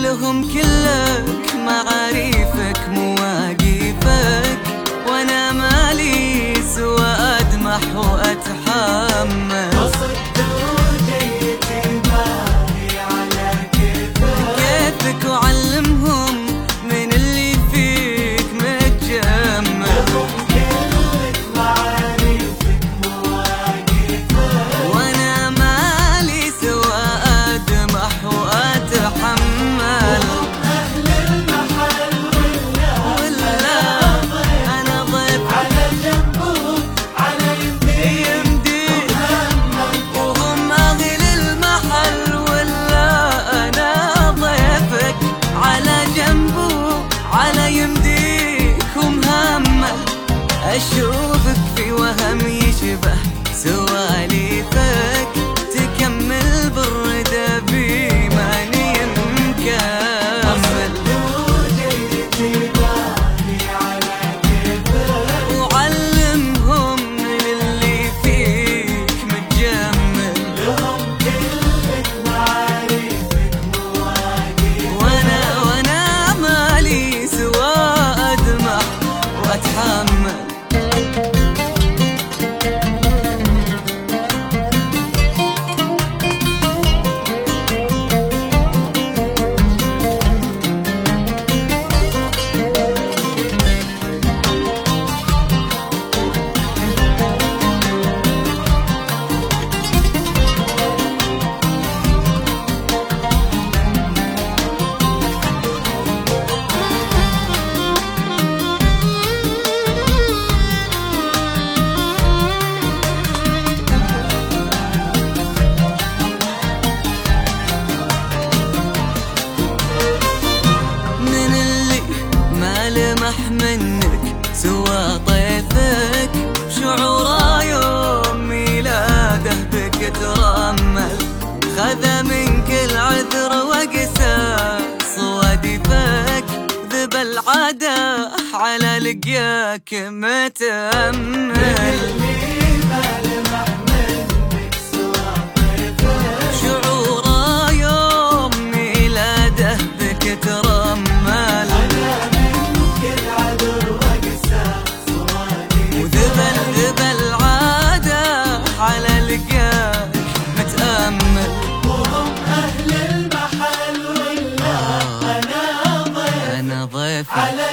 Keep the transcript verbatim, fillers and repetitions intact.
لهم كلك معاريفك مواقفك، وانا مالي سوى ادمح واتحمل. وصدت وجيتي بالي على كيفك كيفك وعلمهم من اللي فيك متجمل. لهم كلك معاريفك مواقفك، وانا مالي سوى ادمح واتحمل. وهم اهل المحل ولا ولا انا ضيف على جنبهم على يمديك وهم اهل المحل، ولا انا ضيفك على جنبه على يمديك ومهمل. اشوفك في وهم يشبه سواليفك، تكمل بالردى بماني مكمل. وجيتي بالي على كيفك وعلمهم من اللي فيك متجمل. لهم كلك معاريفك مواقفك، وانا وانا مالي سوى ادمع واتحمل. من اللي ما لمح منك سوى طيفك، شعوره يوم ميلاده بك ترمل. خذ منك العذر وقسى صوادفك، ذب العاده على لقياك متأمل. شعوره يوم ميلاده بك ترمل، وذبل ذبل عاده على لقاك متأمل. وهم أهل المحل ولا أنا ضيف أنا ضيفك على